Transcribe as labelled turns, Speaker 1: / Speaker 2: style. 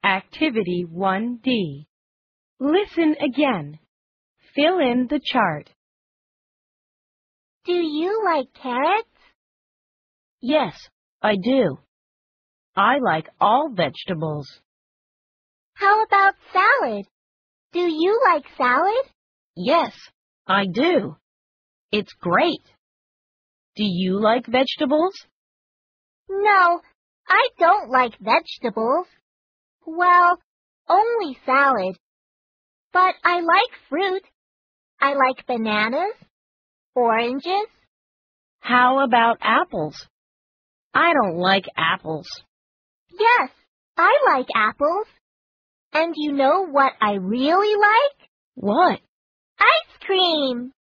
Speaker 1: Activity 1D. Listen again. Fill in the chart.
Speaker 2: Do you like carrots?
Speaker 1: Yes, I do. I like all vegetables.
Speaker 2: How about salad? Do you like salad?
Speaker 1: Yes, I do. It's great. Do you like vegetables?
Speaker 2: No, I don't like vegetables. Well, only salad. But I like fruit. I like bananas, oranges.
Speaker 1: How about apples? I don't like apples.
Speaker 2: Yes, I like apples. And you know what I really like?
Speaker 1: What?
Speaker 2: Ice cream!